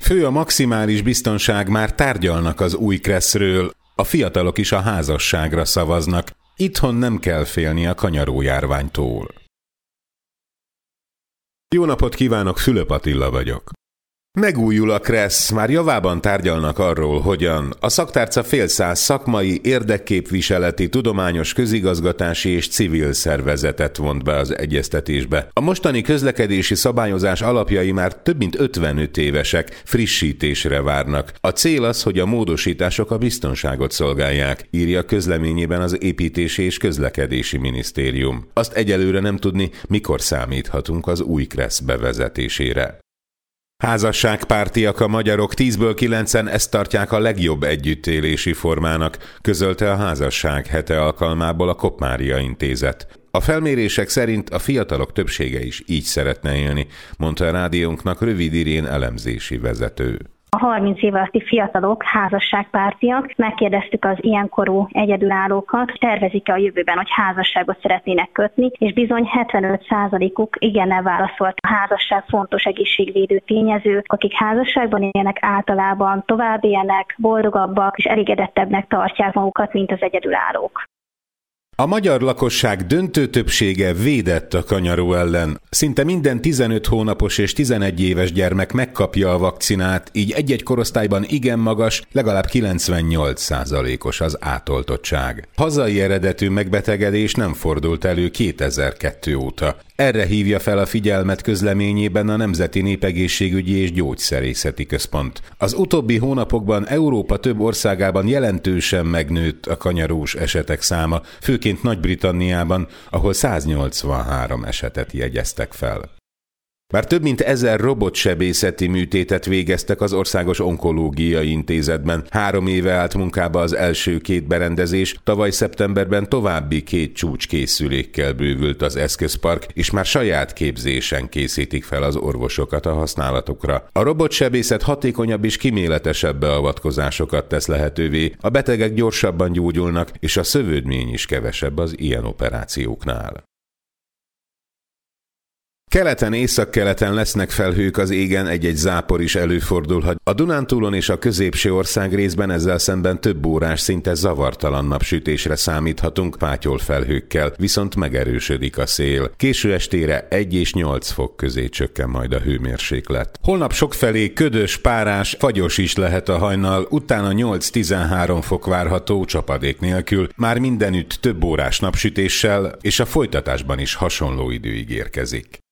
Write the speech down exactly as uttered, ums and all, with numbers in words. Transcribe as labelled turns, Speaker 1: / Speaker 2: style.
Speaker 1: Fő a maximális biztonság, már tárgyalnak az új kresszről, a fiatalok is a házasságra szavaznak. Itthon nem kell félni a kanyarójárványtól. Jó napot kívánok, Fülöp Attila vagyok. Megújul a kressz, már javában tárgyalnak arról, hogyan a szaktárca fél száz szakmai, érdekképviseleti, tudományos, közigazgatási és civil szervezetet vont be az egyeztetésbe. A mostani közlekedési szabályozás alapjai már több mint ötvenöt évesek, frissítésre várnak. A cél az, hogy a módosítások a biztonságot szolgálják, írja közleményében az Építési és Közlekedési Minisztérium. Azt egyelőre nem tudni, mikor számíthatunk az új kressz bevezetésére. Házasságpártiak a magyarok, tízből kilencen ezt tartják a legjobb együttélési formának, közölte a Házasság hete alkalmából a Koppmária Intézet. A felmérések szerint a fiatalok többsége is így szeretne élni, mondta a rádiónknak Rövid Irén elemzési vezető.
Speaker 2: A harminc év alatti fiatalok házasságpártiak, megkérdeztük az ilyenkorú egyedülállókat, tervezik-e a jövőben, hogy házasságot szeretnének kötni, és bizony hetvenöt százalékuk igennel válaszolt. A házasság fontos egészségvédő tényező, akik házasságban élnek, általában tovább élnek, boldogabbak és elégedettebbnek tartják magukat, mint az egyedülállók.
Speaker 1: A magyar lakosság döntő többsége védett a kanyaró ellen. Szinte minden tizenöt hónapos és tizenegy éves gyermek megkapja a vakcinát, így egy-egy korosztályban igen magas, legalább kilencvennyolc százalékos az átoltottság. Hazai eredetű megbetegedés nem fordult elő kétezer-kettő óta. Erre hívja fel a figyelmet közleményében a Nemzeti Népegészségügyi és Gyógyszerészeti Központ. Az utóbbi hónapokban Európa több országában jelentősen megnőtt a kanyarós esetek száma, főként Nagy-Britanniában, ahol száznyolcvanhárom esetet jegyeztek fel. Bár több mint ezer robotsebészeti műtétet végeztek az Országos Onkológiai Intézetben, három éve állt munkába az első két berendezés, tavaly szeptemberben további két csúcskészülékkel bővült az eszközpark, és már saját képzésen készítik fel az orvosokat a használatokra. A robotsebészet hatékonyabb és kíméletesebb beavatkozásokat tesz lehetővé, a betegek gyorsabban gyógyulnak, és a szövődmény is kevesebb az ilyen operációknál. Keleten, északkeleten lesznek felhők az égen, egy-egy zápor is előfordulhat. A Dunántúlon és a középső ország részben ezzel szemben több órás, szinte zavartalan napsütésre számíthatunk pátyol felhőkkel, viszont megerősödik a szél. Késő estére egy és nyolc fok közé csökken majd a hőmérséklet. Holnap sokfelé ködös, párás, fagyos is lehet a hajnal, utána nyolc-tizenhárom fok várható csapadék nélkül, már mindenütt több órás napsütéssel, és a folytatásban is hasonló idő ígérkezik.